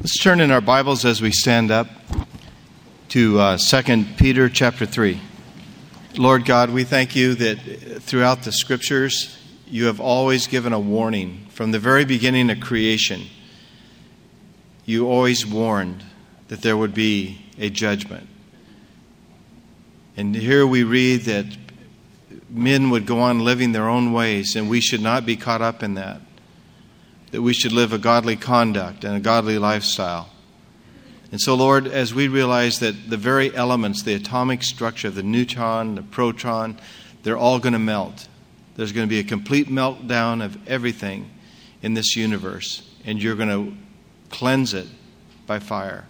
Let's turn in our Bibles as we stand up to 2 Peter chapter 3. Lord God, we thank you that throughout the Scriptures, you have always given a warning. From the very beginning of creation, you always warned that there would be a judgment. And here we read that men would go on living their own ways, and we should not be caught up in that. That we should live a godly conduct and a godly lifestyle. And so, Lord, as we realize that the very elements, the atomic structure, the neutron, the proton, they're all going to melt. There's going to be a complete meltdown of everything in this universe, and you're going to cleanse it by fire.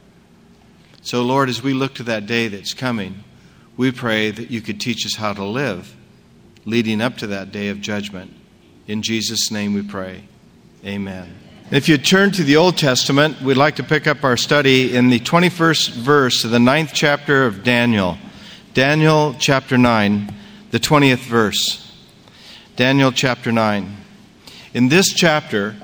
So, Lord, as we look to that day that's coming, we pray that you could teach us how to live leading up to that day of judgment. In Jesus' name we pray. Amen. If you turn to the Old Testament, we'd like to pick up our study in the 21st verse of the 9th chapter of Daniel. Daniel chapter 9, the 20th verse. Daniel chapter 9. In this chapter,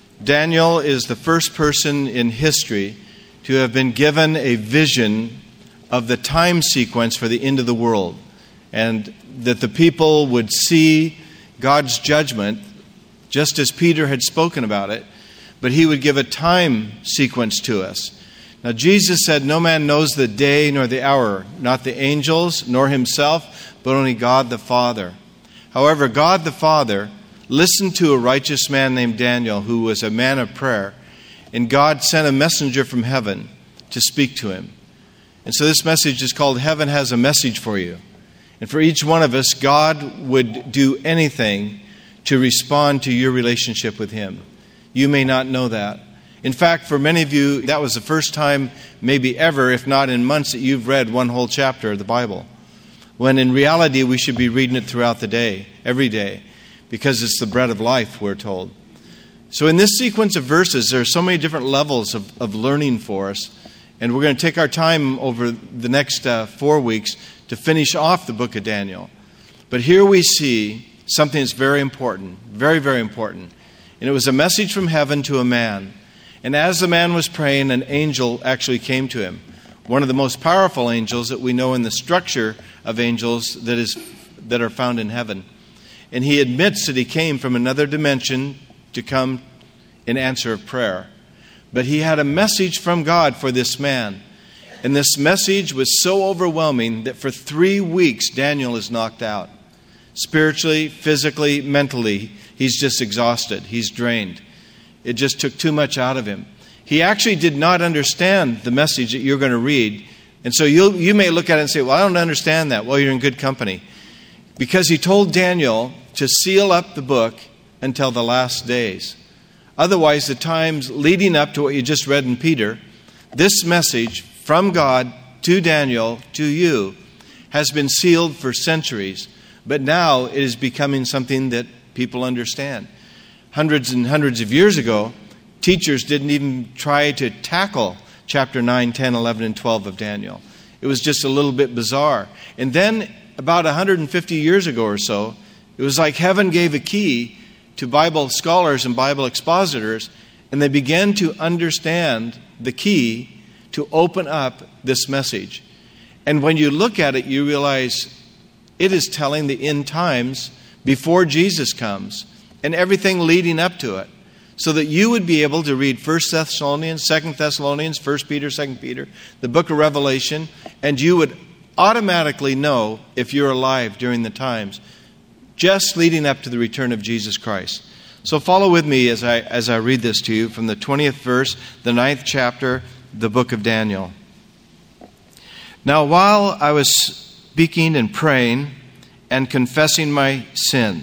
Daniel is the first person in history to have been given a vision of the time sequence for the end of the world, and that the people would see God's judgment just as Peter had spoken about it, but he would give a time sequence to us. Now, Jesus said, "No man knows the day nor the hour, not the angels nor himself, but only God the Father." However, God the Father listened to a righteous man named Daniel, who was a man of prayer, and God sent a messenger from heaven to speak to him. And so this message is called "Heaven Has a Message for You." And for each one of us, God would do anything to respond to your relationship with Him. You may not know that. In fact, for many of you, that was the first time, maybe ever, if not in months, that you've read one whole chapter of the Bible. When in reality, we should be reading it throughout the day, every day, because it's the bread of life, we're told. So in this sequence of verses, there are so many different levels of learning for us. And we're going to take our time over the next 4 weeks to finish off the book of Daniel. But here we see something that's very important, very, very important. And it was a message from heaven to a man. And as the man was praying, an angel actually came to him. One of the most powerful angels that we know in the structure of angels that are found in heaven. And he admits that he came from another dimension to come in answer of prayer. But he had a message from God for this man. And this message was so overwhelming that for 3 weeks Daniel is knocked out. Spiritually, physically, mentally, he's just exhausted. He's drained. It just took too much out of him. He actually did not understand the message that you're going to read. And so you may look at it and say, "Well, I don't understand that." Well, you're in good company. Because he told Daniel to seal up the book until the last days. Otherwise, the times leading up to what you just read in Peter, this message from God to Daniel, to you, has been sealed for centuries. But now it is becoming something that people understand. Hundreds and hundreds of years ago, teachers didn't even try to tackle chapter 9, 10, 11, and 12 of Daniel. It was just a little bit bizarre. And then about 150 years ago or so, it was like heaven gave a key to Bible scholars and Bible expositors, and they began to understand the key to open up this message. And when you look at it, you realize it is telling the end times before Jesus comes and everything leading up to it, so that you would be able to read 1 Thessalonians, 2 Thessalonians, 1 Peter, 2 Peter, the book of Revelation, and you would automatically know if you're alive during the times just leading up to the return of Jesus Christ. So follow with me as I read this to you from the 20th verse, the 9th chapter, the book of Daniel. "Now while I was speaking and praying and confessing my sin,"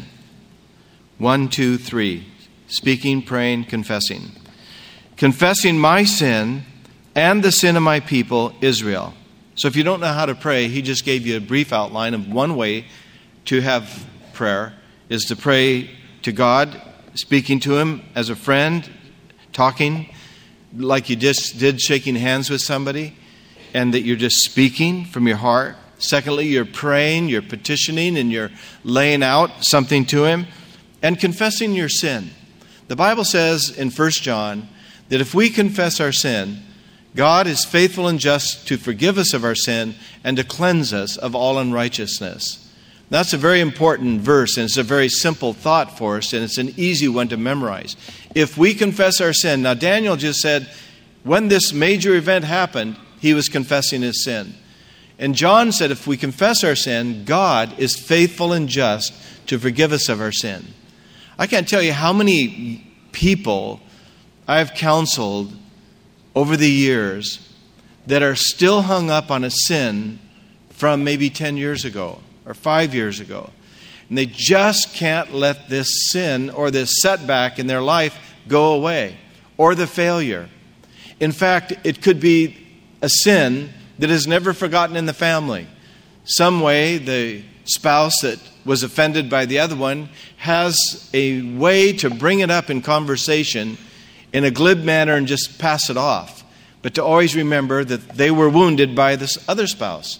1, 2, 3. Speaking, praying, confessing. "Confessing my sin and the sin of my people, Israel." So if you don't know how to pray, he just gave you a brief outline of one way to have prayer, is to pray to God, speaking to Him as a friend, talking like you just did, shaking hands with somebody, and that you're just speaking from your heart. Secondly, you're praying, you're petitioning, and you're laying out something to Him, and confessing your sin. The Bible says in 1 John that if we confess our sin, God is faithful and just to forgive us of our sin and to cleanse us of all unrighteousness. That's a very important verse, and it's a very simple thought for us, and it's an easy one to memorize. If we confess our sin, now Daniel just said when this major event happened, he was confessing his sin. And John said if we confess our sin, God is faithful and just to forgive us of our sin. I can't tell you how many people I've counseled over the years that are still hung up on a sin from maybe 10 years ago or 5 years ago. And they just can't let this sin or this setback in their life go away, or the failure. In fact, it could be a sin that is never forgotten in the family. Some way the spouse that was offended by the other one has a way to bring it up in conversation in a glib manner and just pass it off, but to always remember that they were wounded by this other spouse.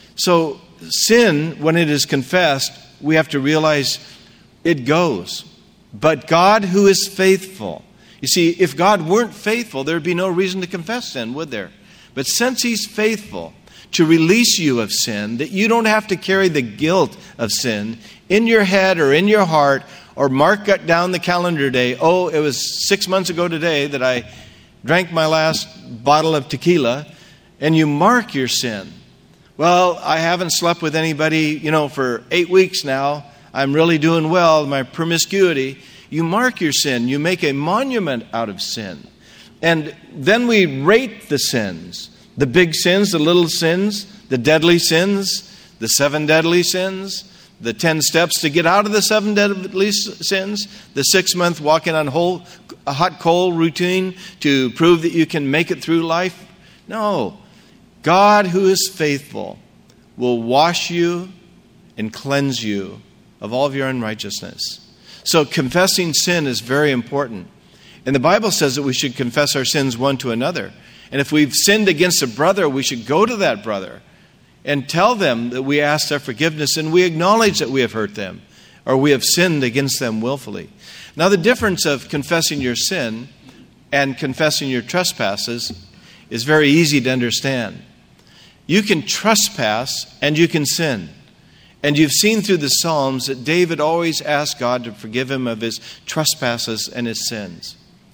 So sin, when it is confessed, we have to realize it goes. But God, who is faithful. You see, if God weren't faithful, there would be no reason to confess sin, would there? But since He's faithful to release you of sin, that you don't have to carry the guilt of sin in your head or in your heart, or mark it down the calendar day. Oh, it was 6 months ago today that I drank my last bottle of tequila, and you mark your sin. Well, I haven't slept with anybody, for 8 weeks now. I'm really doing well, my promiscuity. You mark your sin. You make a monument out of sin. And then we rate the sins. The big sins, the little sins, the deadly sins, the 7 deadly sins, the 10 steps to get out of the 7 deadly sins, the 6-month walking on a hot coal routine to prove that you can make it through life. No. God, who is faithful, will wash you and cleanse you of all of your unrighteousness. So confessing sin is very important. And the Bible says that we should confess our sins one to another. And if we've sinned against a brother, we should go to that brother and tell them that we ask their forgiveness and we acknowledge that we have hurt them or we have sinned against them willfully. Now, the difference of confessing your sin and confessing your trespasses is very easy to understand. You can trespass and you can sin. And you've seen through the Psalms that David always asked God to forgive him of his trespasses and his sins.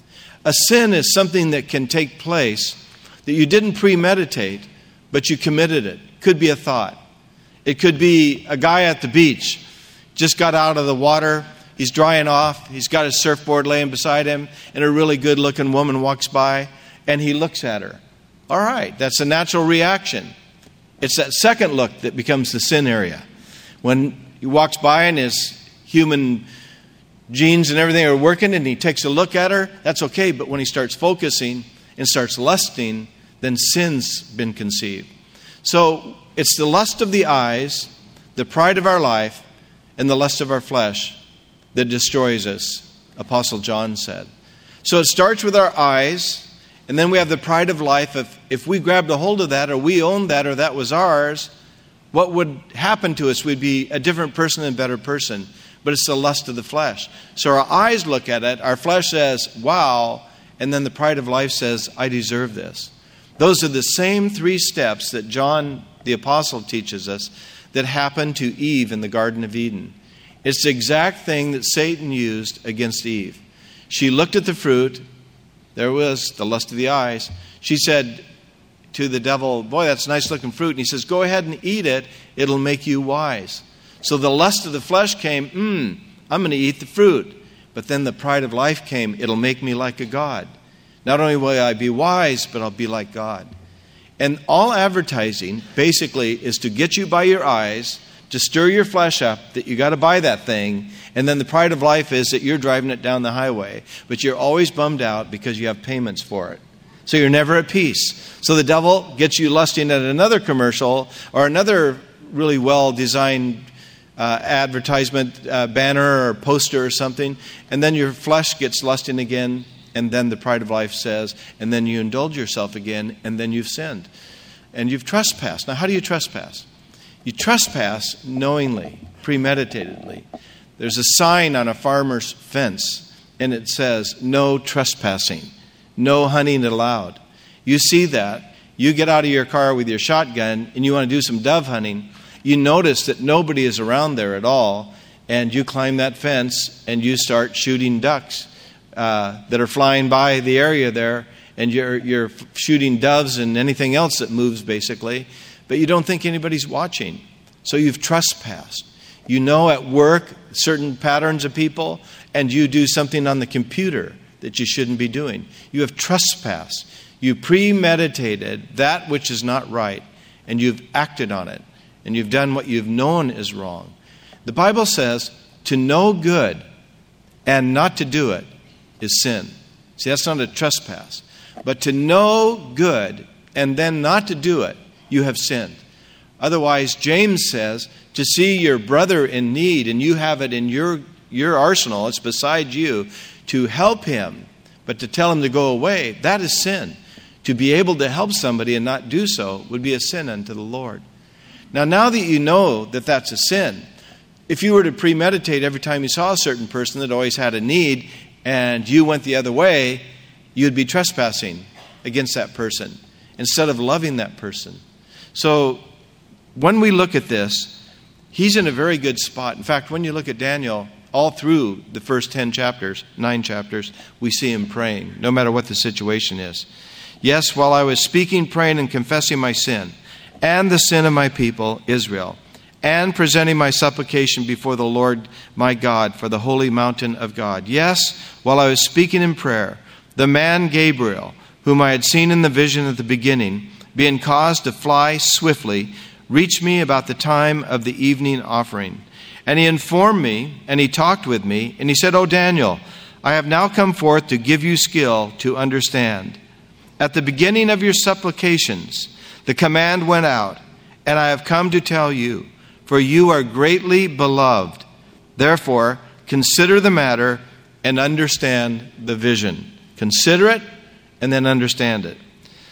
A sin is something that can take place that you didn't premeditate, but you committed it. It could be a thought. It could be a guy at the beach, just got out of the water, he's drying off, he's got his surfboard laying beside him, and a really good-looking woman walks by, and he looks at her. All right, that's a natural reaction. It's that second look that becomes the sin area. When he walks by and his human genes and everything are working and he takes a look at her, that's okay. But when he starts focusing and starts lusting, then sin's been conceived. So it's the lust of the eyes, the pride of our life, and the lust of our flesh that destroys us, Apostle John said. So it starts with our eyes, and then we have the pride of life. If we grabbed a hold of that, or we owned that, or that was ours, what would happen to us? We'd be a different person and better person. But it's the lust of the flesh. So our eyes look at it, our flesh says, wow, and then the pride of life says, I deserve this. Those are the same 3 steps that John the Apostle teaches us that happened to Eve in the Garden of Eden. It's the exact thing that Satan used against Eve. She looked at the fruit. There was the lust of the eyes. She said to the devil, boy, that's nice looking fruit. And he says, go ahead and eat it. It'll make you wise. So the lust of the flesh came, I'm going to eat the fruit. But then the pride of life came, it'll make me like a God. Not only will I be wise, but I'll be like God. And all advertising basically is to get you by your eyes, to stir your flesh up that you got to buy that thing. And then the pride of life is that you're driving it down the highway. But you're always bummed out because you have payments for it. So you're never at peace. So the devil gets you lusting at another commercial or another really well-designed advertisement banner or poster or something. And then your flesh gets lusting again. And then the pride of life says, and then you indulge yourself again, and then you've sinned. And you've trespassed. Now, how do you trespass? You trespass knowingly, premeditatedly. There's a sign on a farmer's fence, and it says, no trespassing. No hunting allowed. You see that. You get out of your car with your shotgun and you want to do some dove hunting. You notice that nobody is around there at all, and you climb that fence and you start shooting ducks that are flying by the area there, and you're shooting doves and anything else that moves, basically, but you don't think anybody's watching. So you've trespassed. You know at work certain patterns of people, and you do something on the computer that you shouldn't be doing. You have trespassed. You premeditated that which is not right, and you've acted on it, and you've done what you've known is wrong. The Bible says to know good and not to do it is sin. See, that's not a trespass. But to know good and then not to do it, you have sinned. Otherwise, James says, to see your brother in need and you have it in your arsenal, it's beside you, to help him, but to tell him to go away, that is sin. To be able to help somebody and not do so would be a sin unto the Lord. Now that you know that that's a sin, if you were to premeditate every time you saw a certain person that always had a need and you went the other way, you'd be trespassing against that person instead of loving that person. So when we look at this, he's in a very good spot. In fact, when you look at Daniel, all through the first 9 chapters, we see him praying, no matter what the situation is. Yes, while I was speaking, praying, and confessing my sin and the sin of my people, Israel, and presenting my supplication before the Lord my God for the holy mountain of God. Yes, while I was speaking in prayer, the man Gabriel, whom I had seen in the vision at the beginning, being caused to fly swiftly, reached me about the time of the evening offering. And he informed me, and he talked with me, and he said, O Daniel, I have now come forth to give you skill to understand. At the beginning of your supplications, the command went out, and I have come to tell you, for you are greatly beloved. Therefore, consider the matter and understand the vision. Consider it and then understand it.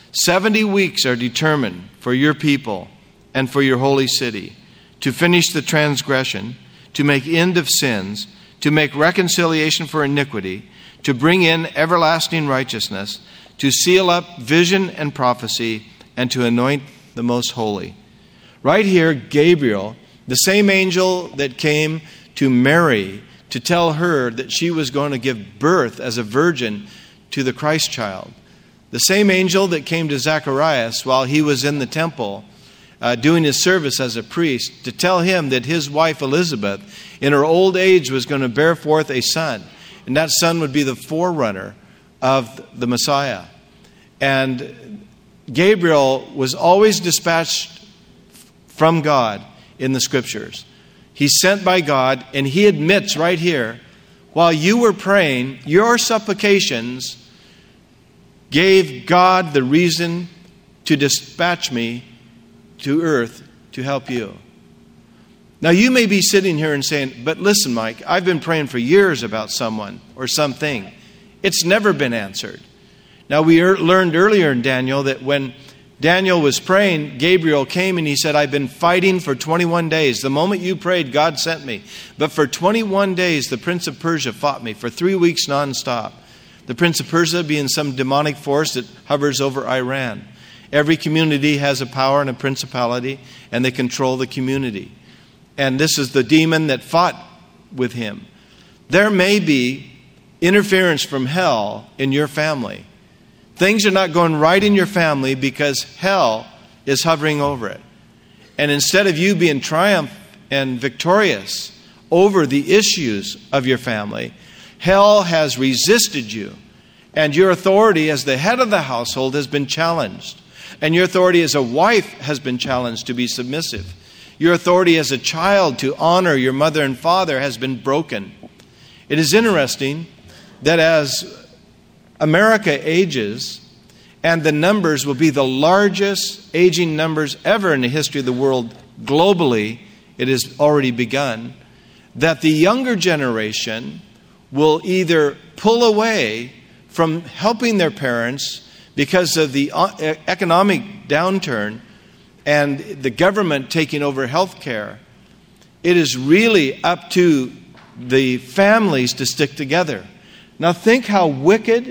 70 weeks are determined for your people and for your holy city, to finish the transgression, to make end of sins, to make reconciliation for iniquity, to bring in everlasting righteousness, to seal up vision and prophecy, and to anoint the most holy. Right here, Gabriel, the same angel that came to Mary to tell her that she was going to give birth as a virgin to the Christ child. The same angel that came to Zacharias while he was in the temple doing his service as a priest to tell him that his wife Elizabeth in her old age was going to bear forth a son. And that son would be the forerunner of the Messiah. And Gabriel was always dispatched from God in the Scriptures. He's sent by God, and he admits right here, while you were praying, your supplications gave God the reason to dispatch me to earth to help you. Now you may be sitting here and saying, but listen, Mike, I've been praying for years about someone or something. It's never been answered. Now we learned earlier in Daniel that when Daniel was praying, Gabriel came and he said, I've been fighting for 21 days. The moment you prayed, God sent me. But for 21 days, the Prince of Persia fought me for 3 weeks nonstop. The Prince of Persia being some demonic force that hovers over Iran. Every community has a power and a principality, and they control the community. And this is the demon that fought with him. There may be interference from hell in your family. Things are not going right in your family because hell is hovering over it. And instead of you being triumphant and victorious over the issues of your family, hell has resisted you. And your authority as the head of the household has been challenged. And your authority as a wife has been challenged to be submissive. Your authority as a child to honor your mother and father has been broken. It is interesting that as America ages, and the numbers will be the largest aging numbers ever in the history of the world globally, it has already begun, that the younger generation will either pull away from helping their parents because of the economic downturn and the government taking over health care. It is really up to the families to stick together. Now think how wicked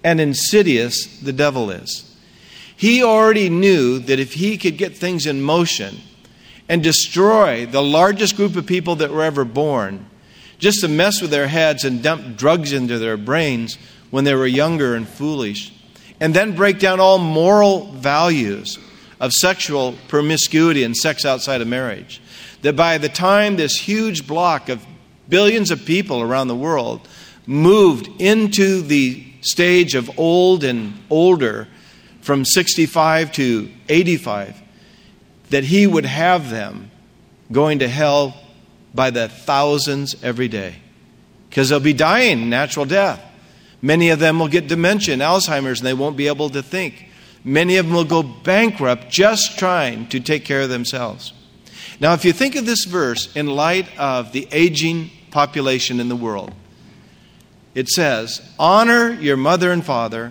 and insidious the devil is. He already knew that if he could get things in motion and destroy the largest group of people that were ever born, just to mess with their heads and dump drugs into their brains when they were younger and foolish, and then break down all moral values of sexual promiscuity and sex outside of marriage, that by the time this huge block of billions of people around the world moved into the stage of old and older, from 65 to 85, that he would have them going to hell by the thousands every day. Because they'll be dying natural death. Many of them will get dementia and Alzheimer's and they won't be able to think. Many of them will go bankrupt just trying to take care of themselves. Now, if you think of this verse in light of the aging population in the world, it says, honor your mother and father,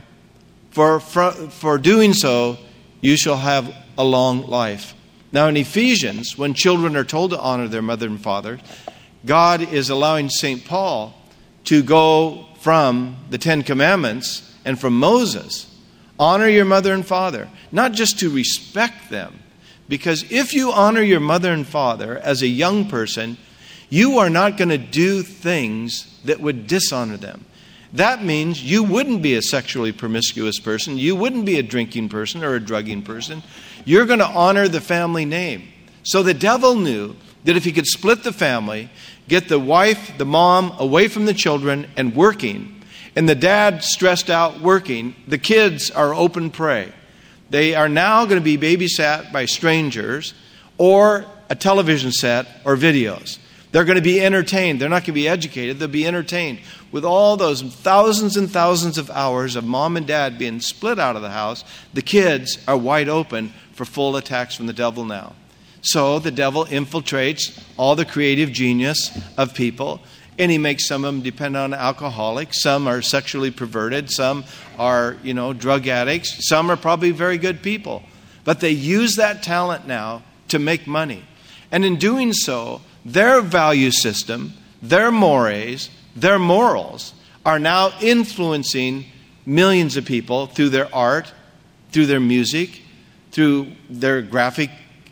for doing so you shall have a long life. Now in Ephesians, when children are told to honor their mother and father, God is allowing St. Paul to go from the Ten Commandments and from Moses, honor your mother and father, not just to respect them, because if you honor your mother and father as a young person, you are not going to do things that would dishonor them. That means you wouldn't be a sexually promiscuous person. You wouldn't be a drinking person or a drugging person. You're going to honor the family name. So the devil knew that if he could split the family, get the wife, the mom, away from the children and working, and the dad stressed out working, the kids are open prey. They are now going to be babysat by strangers or a television set or videos. They're going to be entertained. They're not going to be educated. They'll be entertained with all those thousands and thousands of hours of mom and dad being split out of the house. The kids are wide open for full attacks from the devil now. So the devil infiltrates all the creative genius of people, and he makes some of them depend on alcoholics. Some are sexually perverted. Some are, drug addicts. Some are probably very good people. But they use that talent now to make money. And in doing so, their value system, their mores, their morals are now influencing millions of people through their art, through their music, through their graphic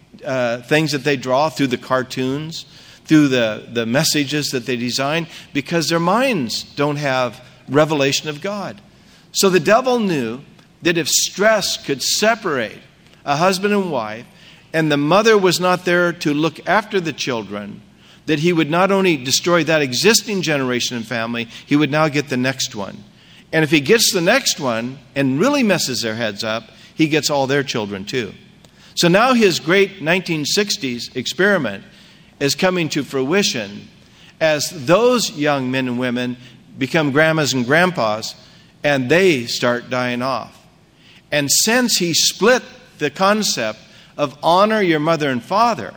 things that they draw, through the cartoons, through the messages that they design, because their minds don't have revelation of God. So the devil knew that if stress could separate a husband and wife, and the mother was not there to look after the children, that he would not only destroy that existing generation and family, he would now get the next one. And if he gets the next one and really messes their heads up, he gets all their children too. So now his great 1960s experiment is coming to fruition as those young men and women become grandmas and grandpas and they start dying off. And since he split the concept of honor your mother and father,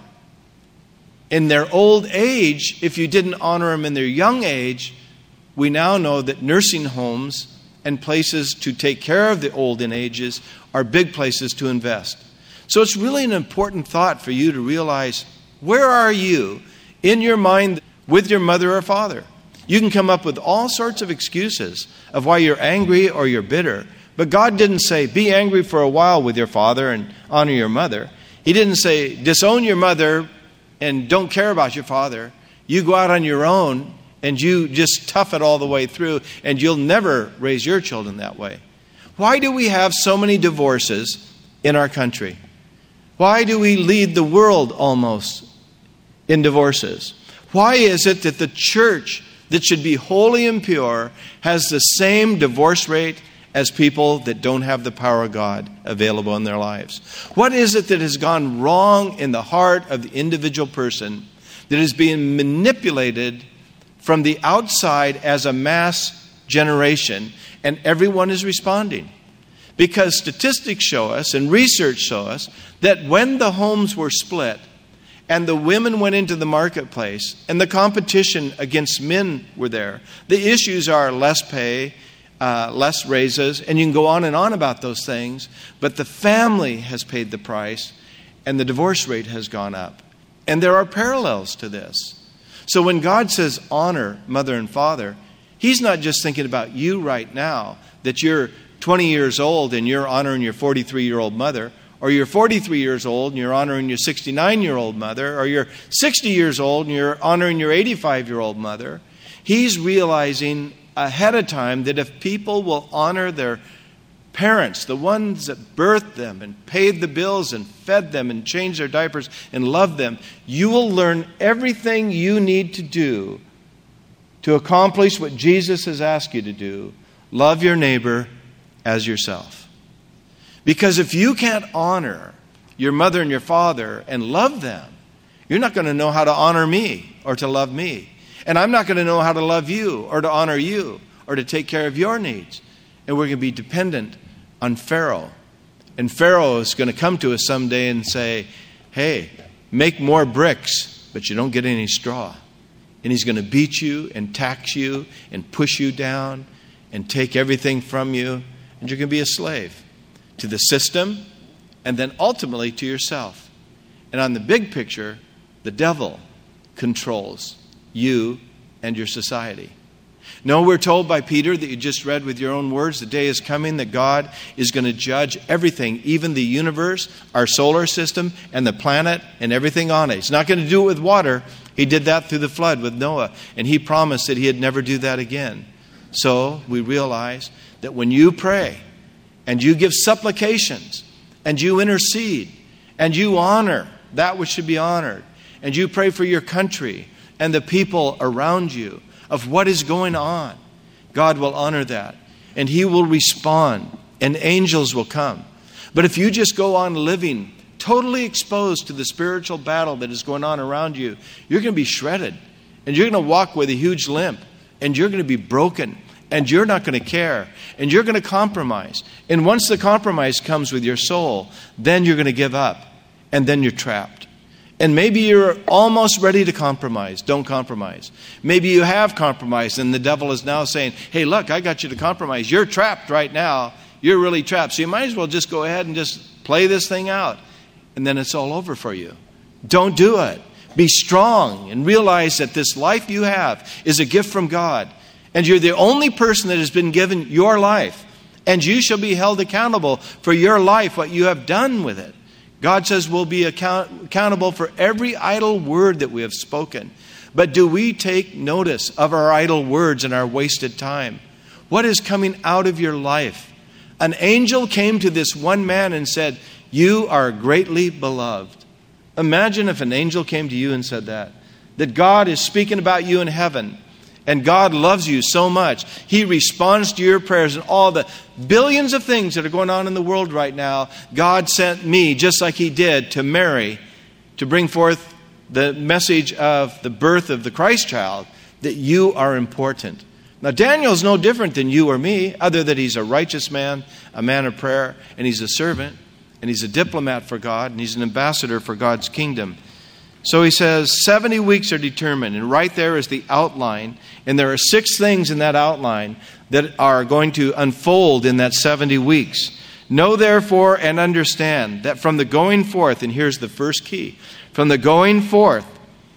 in their old age, if you didn't honor them in their young age, we now know that nursing homes and places to take care of the old in ages are big places to invest. So it's really an important thought for you to realize, where are you in your mind with your mother or father? You can come up with all sorts of excuses of why you're angry or you're bitter. But God didn't say, be angry for a while with your father and honor your mother. He didn't say, disown your mother and don't care about your father. You go out on your own and you just tough it all the way through, and you'll never raise your children that way. Why do we have so many divorces in our country? Why do we lead the world almost in divorces? Why is it that the church that should be holy and pure has the same divorce rate as people that don't have the power of God available in their lives? What is it that has gone wrong in the heart of the individual person that is being manipulated from the outside as a mass generation, and everyone is responding? Because statistics show us and research show us that when the homes were split and the women went into the marketplace and the competition against men were there, the issues are less pay, less raises, and you can go on and on about those things, but the family has paid the price and the divorce rate has gone up. And there are parallels to this. So when God says honor mother and father, He's not just thinking about you right now, that you're 20 years old and you're honoring your 43-year-old mother, or you're 43 years old and you're honoring your 69-year-old mother, or you're 60 years old and you're honoring your 85-year-old mother, he's realizing ahead of time that if people will honor their parents, the ones that birthed them and paid the bills and fed them and changed their diapers and loved them, you will learn everything you need to do to accomplish what Jesus has asked you to do. Love your neighbor as yourself. Because if you can't honor your mother and your father and love them, you're not going to know how to honor me or to love me. And I'm not going to know how to love you or to honor you or to take care of your needs. And we're going to be dependent on Pharaoh. And Pharaoh is going to come to us someday and say, hey, make more bricks, but you don't get any straw. And he's going to beat you and tax you and push you down and take everything from you. And you're going to be a slave to the system and then ultimately to yourself. And on the big picture, the devil controls you and your society. No, we're told by Peter that you just read with your own words, the day is coming that God is going to judge everything, even the universe, our solar system, and the planet, and everything on it. He's not going to do it with water. He did that through the flood with Noah, and he promised that he'd never do that again. So we realize that when you pray, and you give supplications, and you intercede, and you honor that which should be honored, and you pray for your country and the people around you, of what is going on, God will honor that. And He will respond. And angels will come. But if you just go on living totally exposed to the spiritual battle that is going on around you, you're going to be shredded. And you're going to walk with a huge limp. And you're going to be broken. And you're not going to care. And you're going to compromise. And once the compromise comes with your soul, then you're going to give up. And then you're trapped. And maybe you're almost ready to compromise. Don't compromise. Maybe you have compromised and the devil is now saying, hey, look, I got you to compromise. You're trapped right now. You're really trapped. So you might as well just go ahead and just play this thing out. And then it's all over for you. Don't do it. Be strong and realize that this life you have is a gift from God. And you're the only person that has been given your life. And you shall be held accountable for your life, what you have done with it. God says we'll be accountable for every idle word that we have spoken. But do we take notice of our idle words and our wasted time? What is coming out of your life? An angel came to this one man and said, you are greatly beloved. Imagine if an angel came to you and said that God is speaking about you in heaven. And God loves you so much. He responds to your prayers and all the billions of things that are going on in the world right now. God sent me, just like He did to Mary, to bring forth the message of the birth of the Christ child, that you are important. Now, Daniel's no different than you or me, other than he's a righteous man, a man of prayer, and he's a servant, and he's a diplomat for God, and he's an ambassador for God's kingdom. So he says 70 weeks are determined, and right there is the outline. And there are 6 things in that outline that are going to unfold in that 70 weeks. Know therefore and understand that from the going forth, and here's the first key, from the going forth,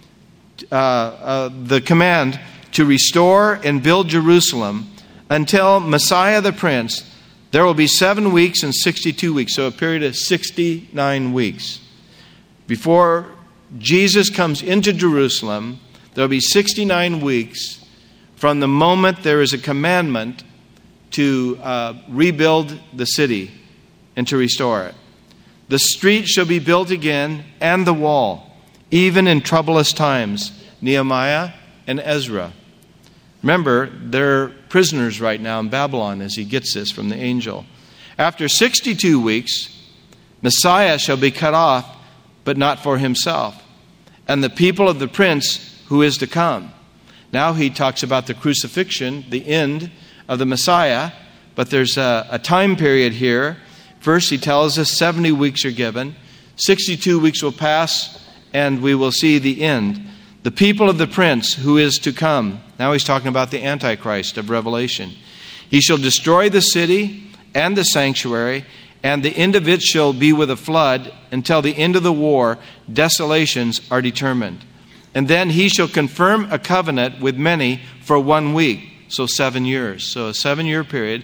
the command to restore and build Jerusalem until Messiah the Prince, there will be 7 weeks and 62 weeks, so a period of 69 weeks. Before Jesus comes into Jerusalem, there will be 69 weeks from the moment there is a commandment to rebuild the city and to restore it. The street shall be built again and the wall, even in troublous times. Nehemiah and Ezra. Remember, they're prisoners right now in Babylon as he gets this from the angel. After 62 weeks, Messiah shall be cut off, but not for himself, and the people of the prince who is to come. Now he talks about the crucifixion, the end of the Messiah, but there's a time period here. First, he tells us 70 weeks are given. 62 weeks will pass, and we will see the end. The people of the prince who is to come. Now he's talking about the Antichrist of Revelation. He shall destroy the city and the sanctuary, and the end of it shall be with a flood. Until the end of the war, desolations are determined. And then he shall confirm a covenant with many for 1 week. So 7 years. So a 7-year period.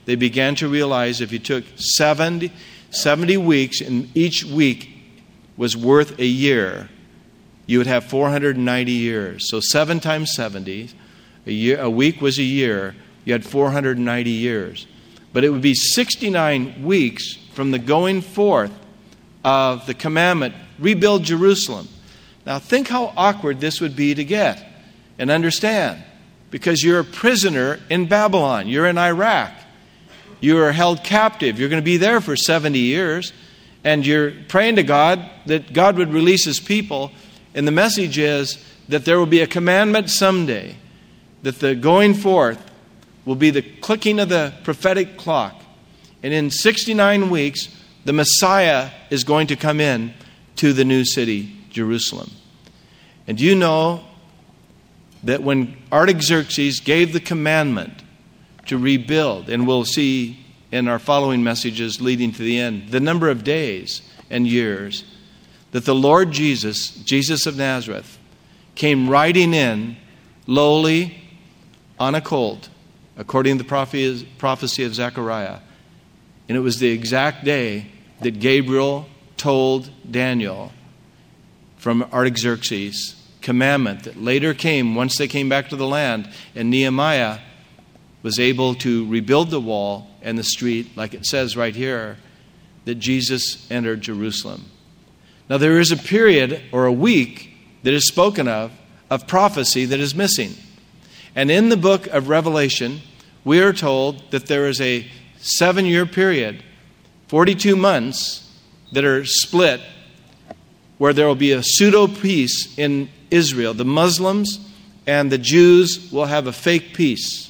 they began to realize if you took 70 weeks and each week was worth a year, you would have 490 years. So 7 times 70, a week was a year. You had 490 years. But it would be 69 weeks from the going forth of the commandment, rebuild Jerusalem. Now think how awkward this would be to get and understand. Because you're a prisoner in Babylon. You're in Iraq. You are held captive. You're going to be there for 70 years. And you're praying to God that God would release His people. And the message is that there will be a commandment someday. That the going forth will be the clicking of the prophetic clock. And in 69 weeks, the Messiah is going to come in to the new city, Jerusalem. And do you know that when Artaxerxes gave the commandment to rebuild, and we'll see in our following messages leading to the end, the number of days and years, that the Lord Jesus, Jesus of Nazareth, came riding in lowly on a colt, according to the prophecy of Zechariah. And it was the exact day that Gabriel told Daniel from Artaxerxes' commandment that later came once they came back to the land, and Nehemiah was able to rebuild the wall and the street, like it says right here, that Jesus entered Jerusalem. Now there is a period or a week that is spoken of prophecy that is missing. And in the book of Revelation, we are told that there is a 7-year period, 42 months that are split, where there will be a pseudo-peace in Israel. The Muslims and the Jews will have a fake peace.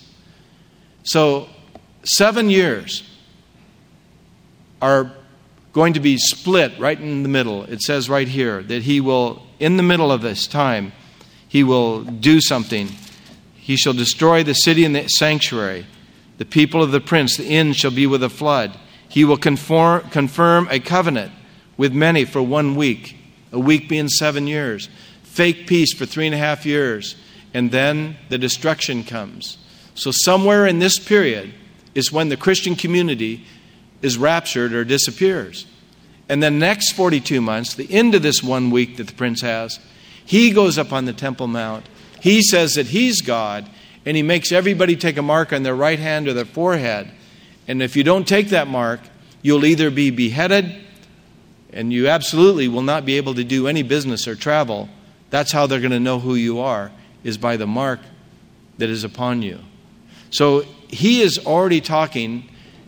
So 7 years are going to be split right in the middle. It says right here that He will, in the middle of this time, He will do something. He shall destroy the city and the sanctuary. The people of the prince, the end shall be with a flood. He will confirm a covenant with many for 1 week. A week being 7 years. Fake peace for 3.5 years. And then the destruction comes. So somewhere in this period is when the Christian community is raptured or disappears. And then next 42 months, the end of this 1 week that the prince has, he goes up on the Temple Mount. He says that he's God, and he makes everybody take a mark on their right hand or their forehead. And if you don't take that mark, you'll either be beheaded, and you absolutely will not be able to do any business or travel. That's how they're going to know who you are, is by the mark that is upon you. So he is already talking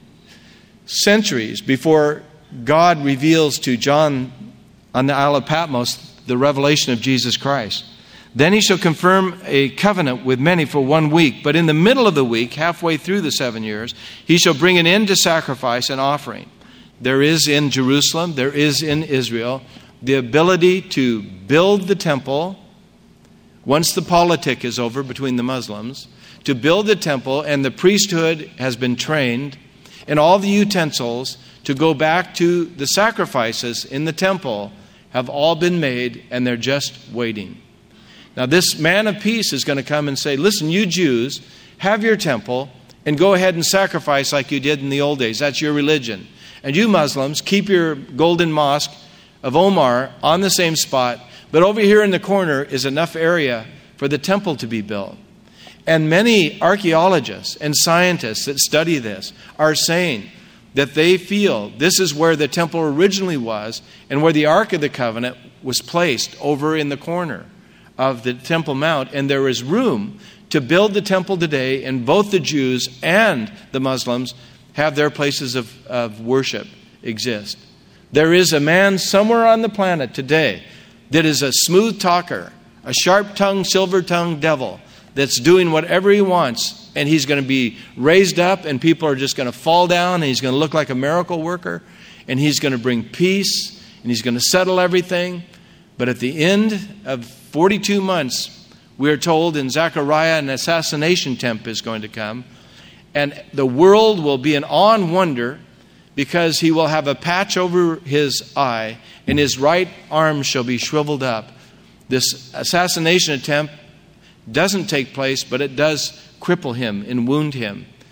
centuries before God reveals to John on the Isle of Patmos the revelation of Jesus Christ. Then He shall confirm a covenant with many for 1 week. But in the middle of the week, halfway through the 7 years, He shall bring an end to sacrifice and offering. There is in Jerusalem, there is in Israel, the ability to build the temple once the politic is over between the Muslims, to build the temple, and the priesthood has been trained, and all the utensils to go back to the sacrifices in the temple have all been made, and they're just waiting. Now this man of peace is going to come and say, listen, you Jews, have your temple and go ahead and sacrifice like you did in the old days. That's your religion. And you Muslims, keep your golden mosque of Omar on the same spot, but over here in the corner is enough area for the temple to be built. And many archaeologists and scientists that study this are saying that they feel this is where the temple originally was and where the Ark of the Covenant was placed over in the corner of the Temple Mount. And there is room to build the temple today, and both the Jews and the Muslims have their places of worship exist. There is a man somewhere on the planet today that is a smooth talker, a sharp-tongued, silver-tongued devil that's doing whatever he wants, and he's going to be raised up, and people are just going to fall down, and he's going to look like a miracle worker, and he's going to bring peace, and he's going to settle everything. But at the end of 42 months, we are told in Zechariah an assassination attempt is going to come, and the world will be in awe and wonder because he will have a patch over his eye, and his right arm shall be shriveled up. This assassination attempt doesn't take place, but it does cripple him and wound him.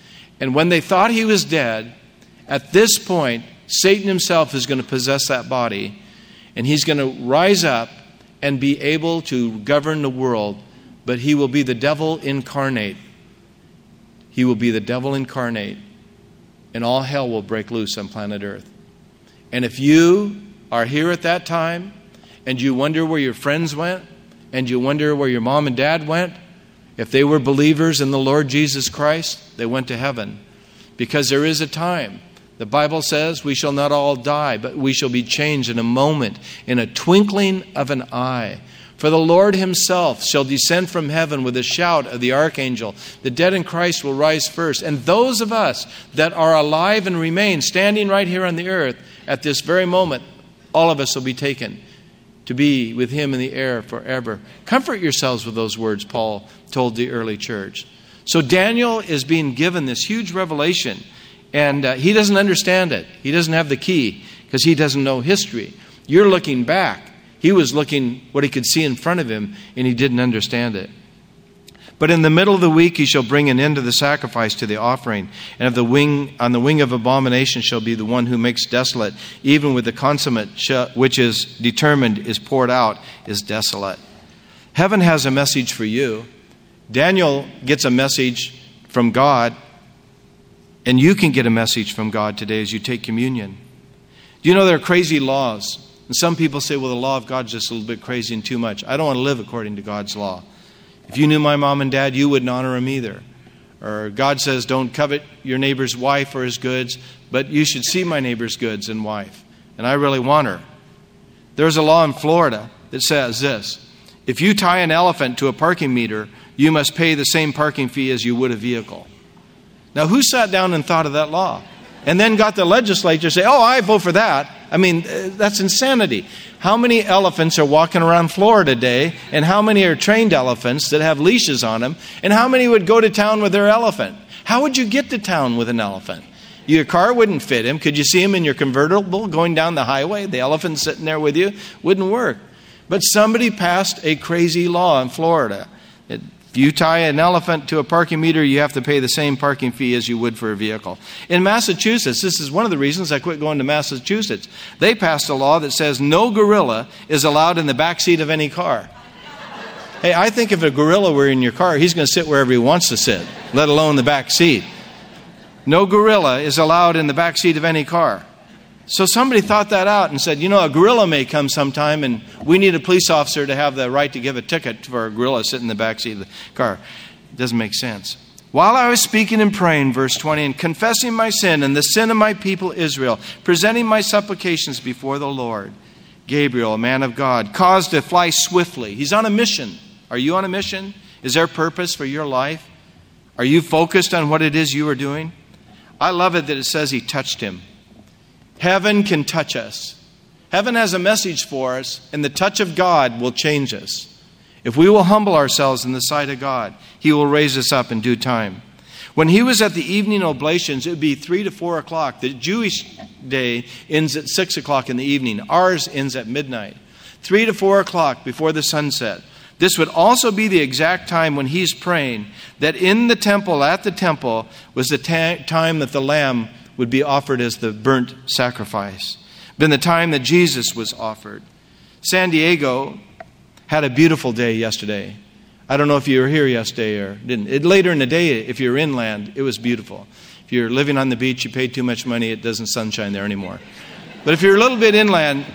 And when they thought he was dead, at this point, Satan himself is going to possess that body, and he's going to rise up and be able to govern the world, but he will be the devil incarnate. He will be the devil incarnate, and all hell will break loose on planet Earth. And if you are here at that time, and you wonder where your friends went, and you wonder where your mom and dad went, if they were believers in the Lord Jesus Christ, they went to heaven. Because there is a time. The Bible says we shall not all die, but we shall be changed in a moment, in a twinkling of an eye. For the Lord himself shall descend from heaven with a shout of the archangel. The dead in Christ will rise first. And those of us that are alive and remain standing right here on the earth at this very moment, all of us will be taken to be with him in the air forever. Comfort yourselves with those words Paul told the early church. So Daniel is being given this huge revelation, and he doesn't understand it. He doesn't have the key because he doesn't know history. You're looking back. He was looking what he could see in front of him, and he didn't understand it. But in the middle of the week he shall bring an end to the sacrifice to the offering, and on the wing of abomination shall be the one who makes desolate, even with the consummate which is determined is poured out is desolate. Heaven has a message for you. Daniel gets a message from God, and you can get a message from God today as you take communion. Do you know there are crazy laws? And some people say, well, the law of God's just a little bit crazy and too much. I don't want to live according to God's law. If you knew my mom and dad, you wouldn't honor them either. Or God says, don't covet your neighbor's wife or his goods, but you should see my neighbor's goods and wife. And I really want her. There's a law in Florida that says this: if you tie an elephant to a parking meter, you must pay the same parking fee as you would a vehicle. Now, who sat down and thought of that law? And then got the legislature to say, oh, I vote for that. I mean, that's insanity. How many elephants are walking around Florida today, and how many are trained elephants that have leashes on them, and how many would go to town with their elephant? How would you get to town with an elephant? Your car wouldn't fit him. Could you see him in your convertible going down the highway? The elephant sitting there with you? Wouldn't work. But somebody passed a crazy law in Florida. If you tie an elephant to a parking meter, you have to pay the same parking fee as you would for a vehicle. In Massachusetts, this is one of the reasons I quit going to Massachusetts. They passed a law that says no gorilla is allowed in the backseat of any car. Hey, I think if a gorilla were in your car, he's going to sit wherever he wants to sit, let alone the back seat. No gorilla is allowed in the back seat of any car. So somebody thought that out and said, a gorilla may come sometime, and we need a police officer to have the right to give a ticket for a gorilla sitting in the back seat of the car. It doesn't make sense. While I was speaking and praying, verse 20, and confessing my sin and the sin of my people Israel, presenting my supplications before the Lord, Gabriel, a man of God, caused to fly swiftly. He's on a mission. Are you on a mission? Is there purpose for your life? Are you focused on what it is you are doing? I love it that it says he touched him. Heaven can touch us. Heaven has a message for us, and the touch of God will change us. If we will humble ourselves in the sight of God, he will raise us up in due time. When he was at the evening oblations, it would be 3 to 4 o'clock. The Jewish day ends at 6 o'clock in the evening. Ours ends at midnight. 3 to 4 o'clock before the sunset. This would also be the exact time when he's praying that in the temple, at the temple, was the time that the lamb would be offered as the burnt sacrifice. Been the time that Jesus was offered. San Diego had a beautiful day yesterday. I don't know if you were here yesterday or didn't. Later in the day, if you're inland, it was beautiful. If you're living on the beach, you paid too much money, it doesn't sunshine there anymore. But if you're a little bit inland,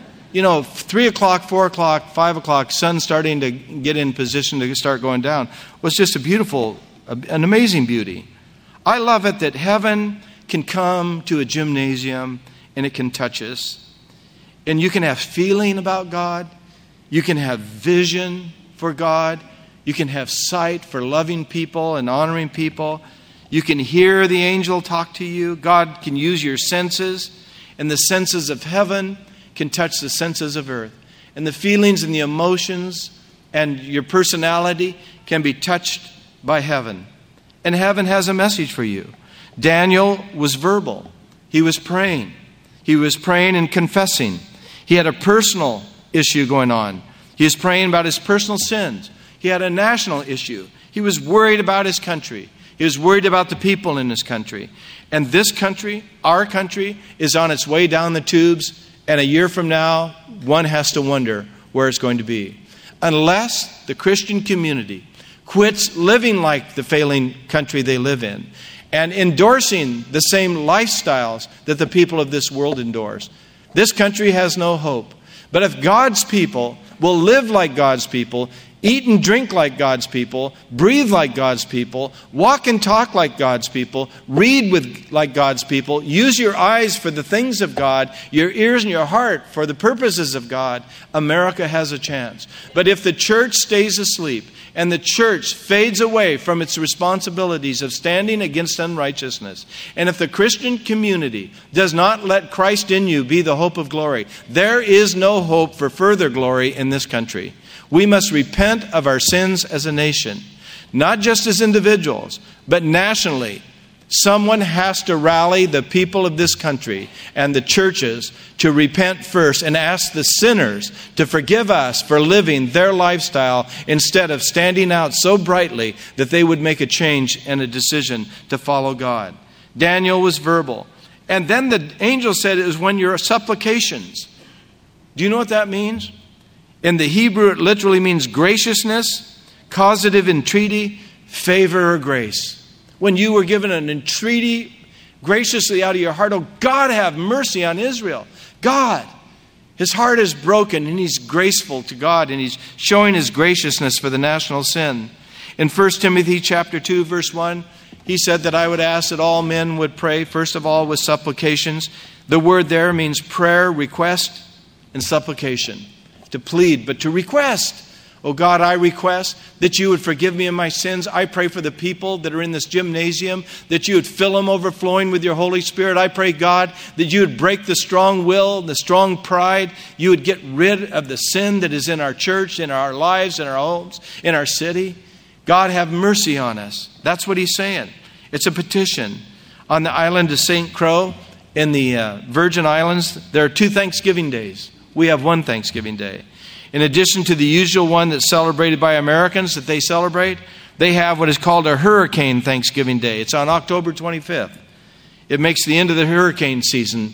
3 o'clock, 4 o'clock, 5 o'clock, sun starting to get in position to start going down, was just an amazing beauty. I love it that heaven can come to a gymnasium and it can touch us. And you can have feeling about God. You can have vision for God. You can have sight for loving people and honoring people. You can hear the angel talk to you. God can use your senses. And the senses of heaven can touch the senses of earth. And the feelings and the emotions and your personality can be touched by heaven. And heaven has a message for you. Daniel was verbal. He was praying. He was praying and confessing. He had a personal issue going on. He was praying about his personal sins. He had a national issue. He was worried about his country. He was worried about the people in his country. And this country, our country, is on its way down the tubes. And a year from now, one has to wonder where it's going to be. Unless the Christian community quits living like the failing country they live in and endorsing the same lifestyles that the people of this world endorse, this country has no hope. But if God's people will live like God's people, eat and drink like God's people, breathe like God's people, walk and talk like God's people, read like God's people, use your eyes for the things of God, your ears and your heart for the purposes of God, America has a chance. But if the church stays asleep and the church fades away from its responsibilities of standing against unrighteousness, and if the Christian community does not let Christ in you be the hope of glory, there is no hope for further glory in this country. We must repent of our sins as a nation, not just as individuals, but nationally. Someone has to rally the people of this country and the churches to repent first and ask the sinners to forgive us for living their lifestyle instead of standing out so brightly that they would make a change and a decision to follow God. Daniel was verbal. And then the angel said it was when your supplications. Do you know what that means? In the Hebrew, it literally means graciousness, causative entreaty, favor, or grace. When you were given an entreaty graciously out of your heart, oh, God, have mercy on Israel. God, his heart is broken and he's graceful to God and he's showing his graciousness for the national sin. In 1 Timothy chapter 2, verse 1, he said that I would ask that all men would pray, first of all, with supplications. The word there means prayer, request, and supplication. To plead, but to request. Oh God, I request that you would forgive me of my sins. I pray for the people that are in this gymnasium, that you would fill them overflowing with your Holy Spirit. I pray, God, that you would break the strong will, the strong pride. You would get rid of the sin that is in our church, in our lives, in our homes, in our city. God, have mercy on us. That's what he's saying. It's a petition. On the island of St. Croix, in the Virgin Islands, there are 2 Thanksgiving days. We have 1 Thanksgiving Day. In addition to the usual one that's celebrated by Americans that they celebrate, they have what is called a Hurricane Thanksgiving Day. It's on October 25th. It makes the end of the hurricane season.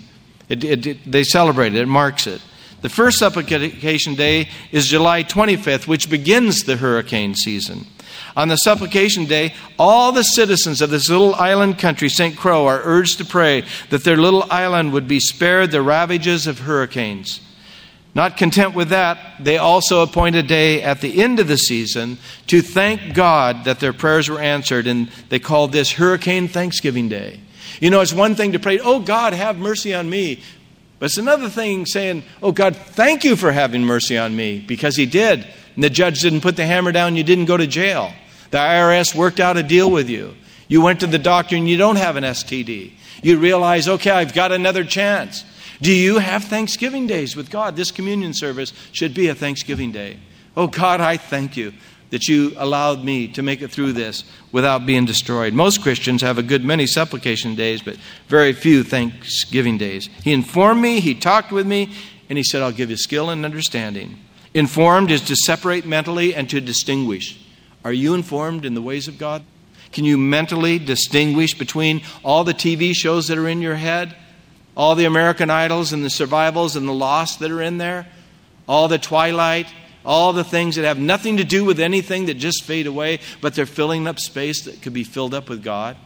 They celebrate it. It marks it. The first Supplication Day is July 25th, which begins the hurricane season. On the Supplication Day, all the citizens of this little island country, St. Croix, are urged to pray that their little island would be spared the ravages of hurricanes. Not content with that, they also appoint a day at the end of the season to thank God that their prayers were answered, and they call this Hurricane Thanksgiving Day. You know, it's one thing to pray, oh God, have mercy on me. But it's another thing saying, oh God, thank you for having mercy on me, because he did. And the judge didn't put the hammer down, you didn't go to jail. The IRS worked out a deal with you. You went to the doctor and you don't have an STD. You realize, okay, I've got another chance. Do you have Thanksgiving days with God? This communion service should be a Thanksgiving day. Oh God, I thank you that you allowed me to make it through this without being destroyed. Most Christians have a good many supplication days, but very few Thanksgiving days. He informed me, he talked with me, and he said, I'll give you skill and understanding. Informed is to separate mentally and to distinguish. Are you informed in the ways of God? Can you mentally distinguish between all the TV shows that are in your head? All the American Idols and the Survivals and the Lost that are in there? All the Twilight? All the things that have nothing to do with anything that just fade away, but they're filling up space that could be filled up with God?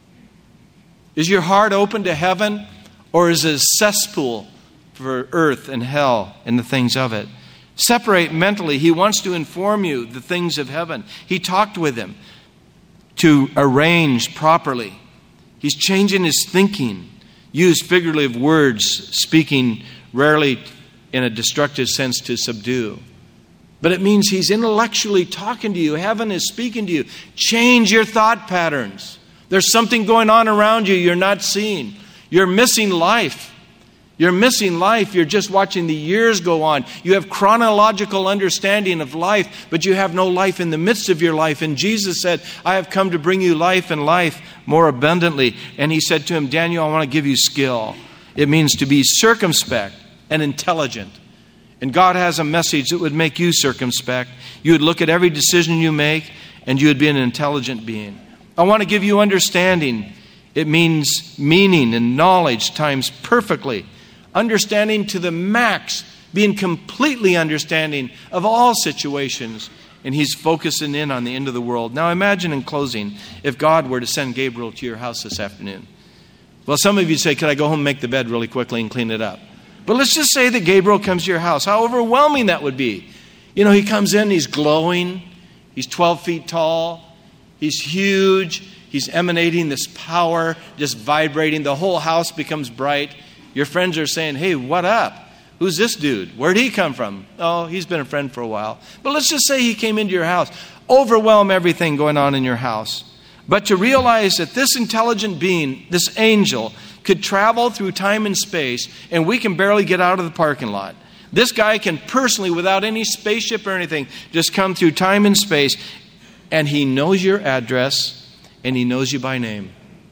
Is your heart open to heaven, or is it a cesspool for earth and hell and the things of it? Separate mentally. He wants to inform you the things of heaven. He talked with him to arrange properly. He's changing his thinking. Use figurative words, speaking rarely in a destructive sense to subdue. But it means he's intellectually talking to you. Heaven is speaking to you. Change your thought patterns. There's something going on around you you're not seeing. You're missing life. You're missing life. You're just watching the years go on. You have chronological understanding of life, but you have no life in the midst of your life. And Jesus said, I have come to bring you life and life more abundantly. And he said to him, Daniel, I want to give you skill. It means to be circumspect and intelligent. And God has a message that would make you circumspect. You would look at every decision you make, and you would be an intelligent being. I want to give you understanding. It means meaning and knowledge times perfectly. Understanding to the max, being completely understanding of all situations. And he's focusing in on the end of the world. Now imagine in closing, if God were to send Gabriel to your house this afternoon. Well, some of you say, could I go home and make the bed really quickly and clean it up? But let's just say that Gabriel comes to your house. How overwhelming that would be. You know, he comes in, he's glowing. He's 12 feet tall. He's huge. He's emanating this power, just vibrating. The whole house becomes bright. Your friends are saying, hey, what up? Who's this dude? Where'd he come from? Oh, he's been a friend for a while. But let's just say he came into your house. Overwhelm everything going on in your house. But to realize that this intelligent being, this angel, could travel through time and space, and we can barely get out of the parking lot. This guy can personally, without any spaceship or anything, just come through time and space, and he knows your address, and he knows you by name.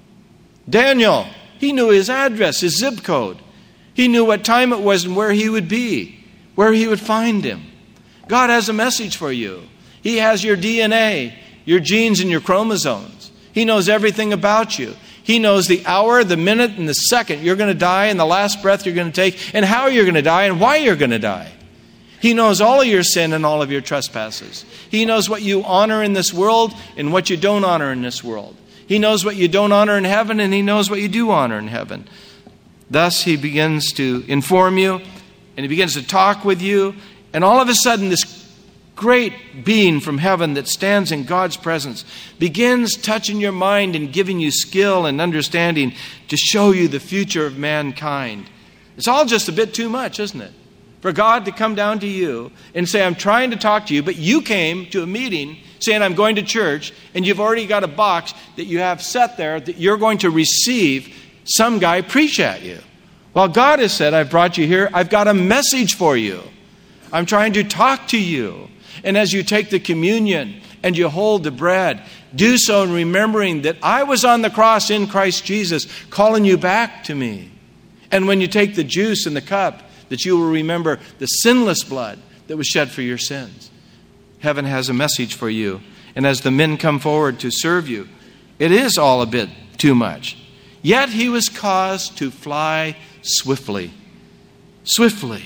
Daniel, he knew his address, his zip code. He knew what time it was and where he would be, where he would find him. God has a message for you. He has your DNA, your genes, and your chromosomes. He knows everything about you. He knows the hour, the minute, and the second you're going to die, and the last breath you're going to take, and how you're going to die, and why you're going to die. He knows all of your sin and all of your trespasses. He knows what you honor in this world and what you don't honor in this world. He knows what you don't honor in heaven, and he knows what you do honor in heaven. Thus, he begins to inform you, and he begins to talk with you, and all of a sudden, this great being from heaven that stands in God's presence begins touching your mind and giving you skill and understanding to show you the future of mankind. It's all just a bit too much, isn't it? For God to come down to you and say, I'm trying to talk to you, but you came to a meeting saying, I'm going to church, and you've already got a box that you have set there that you're going to receive some guy preach at you. Well, God has said, I've brought you here. I've got a message for you. I'm trying to talk to you. And as you take the communion and you hold the bread, do so in remembering that I was on the cross in Christ Jesus, calling you back to me. And when you take the juice and the cup, that you will remember the sinless blood that was shed for your sins. Heaven has a message for you. And as the men come forward to serve you, it is all a bit too much. Yet he was caused to fly swiftly. Swiftly.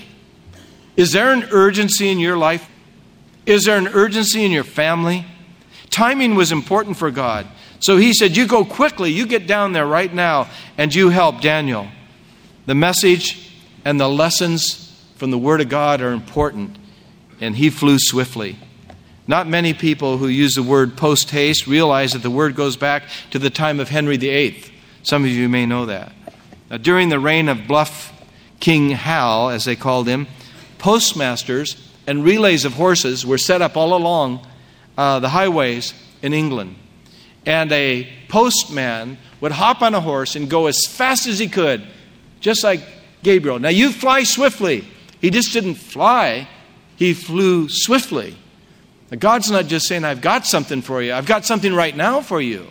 Is there an urgency in your life? Is there an urgency in your family? Timing was important for God. So he said, you go quickly, you get down there right now, and you help Daniel. The message and the lessons from the Word of God are important, and he flew swiftly. Not many people who use the word post-haste realize that the word goes back to the time of Henry VIII. Some of you may know that. Now, during the reign of Bluff King Hal, as they called him, postmasters and relays of horses were set up all along the highways in England. And a postman would hop on a horse and go as fast as he could, just like Gabriel. Now you fly swiftly. He just didn't fly. He flew swiftly. Now, God's not just saying, I've got something for you. I've got something right now for you.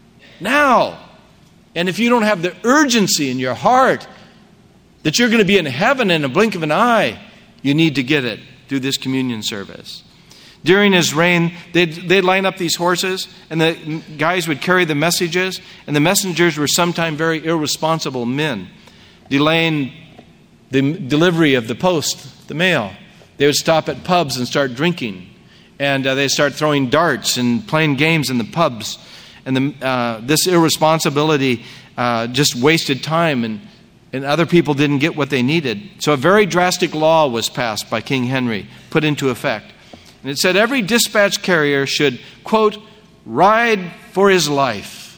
Now. And if you don't have the urgency in your heart that you're going to be in heaven in a blink of an eye, you need to get it through this communion service. During his reign, they'd line up these horses, and the guys would carry the messages, and the messengers were sometimes very irresponsible men, delaying the delivery of the post, the mail. They would stop at pubs and start drinking, and they'd start throwing darts and playing games in the pubs. And this irresponsibility just wasted time, and other people didn't get what they needed. So a very drastic law was passed by King Henry, put into effect. And it said every dispatch carrier should, quote, ride for his life.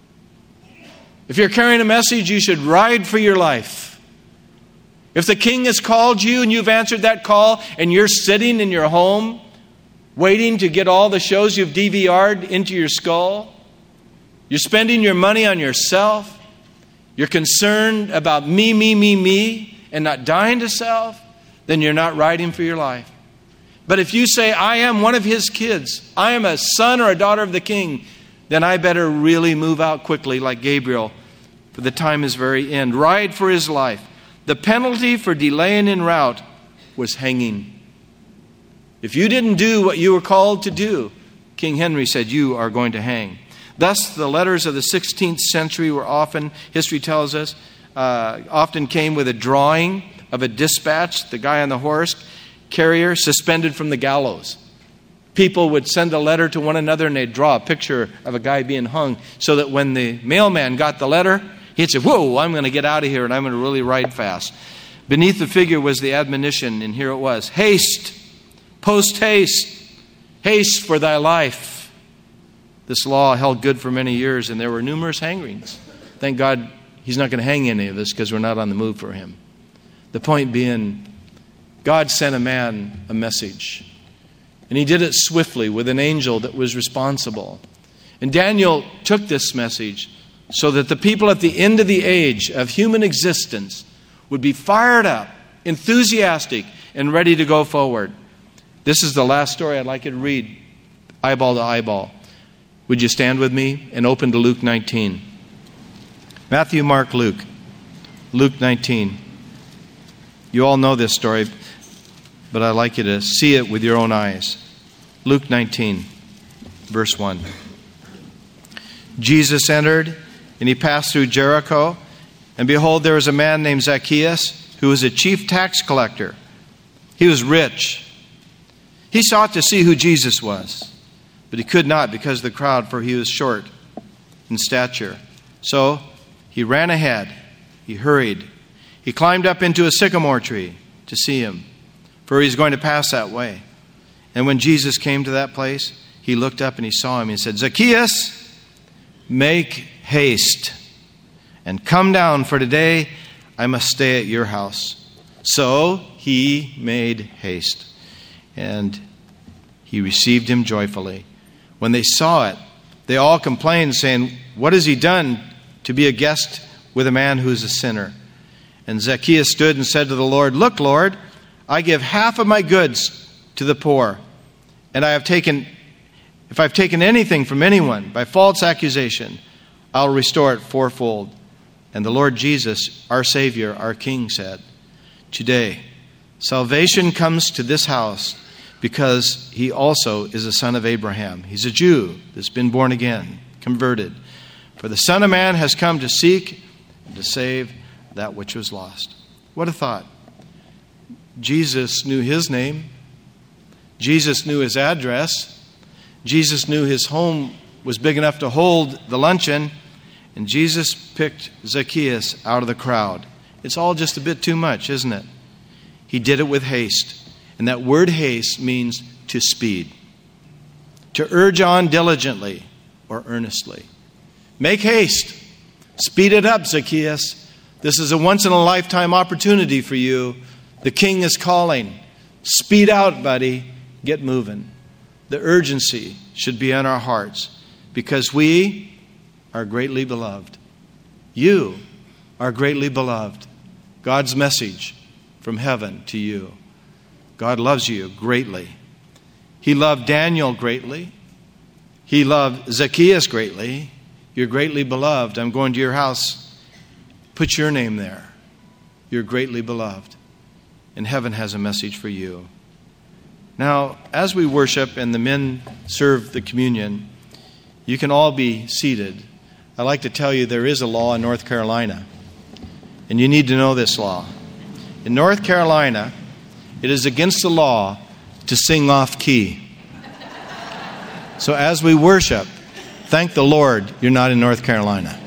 If you're carrying a message, you should ride for your life. If the king has called you and you've answered that call and you're sitting in your home waiting to get all the shows you've DVR'd into your skull, you're spending your money on yourself, you're concerned about me, and not dying to self, then you're not riding for your life. But if you say, I am one of his kids, I am a son or a daughter of the king, then I better really move out quickly like Gabriel, for the time is very end. Ride for his life. The penalty for delaying en route was hanging. If you didn't do what you were called to do, King Henry said, you are going to hang. Thus, the letters of the 16th century were often, history tells us, often came with a drawing of a dispatch, the guy on the horse carrier suspended from the gallows. People would send a letter to one another and they'd draw a picture of a guy being hung so that when the mailman got the letter, he'd say, whoa, I'm going to get out of here and I'm going to really ride fast. Beneath the figure was the admonition, and here it was: haste, post haste, haste for thy life. This law held good for many years, and there were numerous hangings. Thank God he's not going to hang any of us because we're not on the move for him. The point being, God sent a man a message. And he did it swiftly with an angel that was responsible. And Daniel took this message so that the people at the end of the age of human existence would be fired up, enthusiastic, and ready to go forward. This is the last story I'd like you to read, eyeball to eyeball. Would you stand with me and open to Luke 19? Matthew, Mark, Luke. Luke 19. You all know this story, but I'd like you to see it with your own eyes. Luke 19, verse 1. Jesus entered, and he passed through Jericho. And behold, there was a man named Zacchaeus, who was a chief tax collector. He was rich. He sought to see who Jesus was, but he could not because of the crowd, for he was short in stature. So he ran ahead. He hurried. He climbed up into a sycamore tree to see him, for he was going to pass that way. And when Jesus came to that place, he looked up and he saw him. He said, Zacchaeus, make haste and come down, for today I must stay at your house. So he made haste, and he received him joyfully. When they saw it, they all complained, saying, what has he done to be a guest with a man who's a sinner? And Zacchaeus stood and said to the Lord, look, Lord, I give half of my goods to the poor, and if I've taken anything from anyone by false accusation, I'll restore it fourfold. And the Lord Jesus, our Savior, our King, said, today salvation comes to this house, because he also is a son of Abraham. He's a Jew that's been born again, converted. For the Son of Man has come to seek and to save that which was lost. What a thought. Jesus knew his name. Jesus knew his address. Jesus knew his home was big enough to hold the luncheon. And Jesus picked Zacchaeus out of the crowd. It's all just a bit too much, isn't it? He did it with haste. And that word haste means to speed. To urge on diligently or earnestly. Make haste. Speed it up, Zacchaeus. This is a once-in-a-lifetime opportunity for you. The King is calling. Speed out, buddy. Get moving. The urgency should be in our hearts, because we are greatly beloved. You are greatly beloved. God's message from heaven to you. God loves you greatly. He loved Daniel greatly. He loved Zacchaeus greatly. You're greatly beloved. I'm going to your house. Put your name there. You're greatly beloved. And heaven has a message for you. Now, as we worship and the men serve the communion, you can all be seated. I'd like to tell you there is a law in North Carolina, and you need to know this law. In North Carolina, it is against the law to sing off key. So as we worship, thank the Lord you're not in North Carolina.